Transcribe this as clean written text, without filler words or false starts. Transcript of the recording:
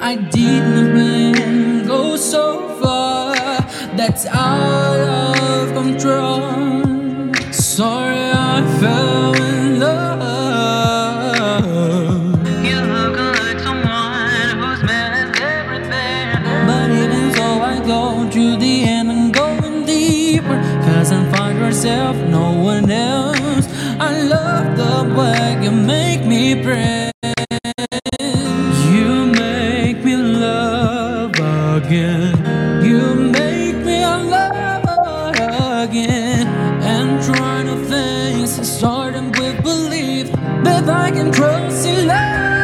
I didn't plan go so far. That's out of control. Sorry, I fell in love. You look like someone who's missed everything. But even so, I go to the end and going deeper. Cause I find yourself, no one else. I love the way you make me pray. You make me love again. You make me love again. And trying to things, starting with belief that I can trust in love.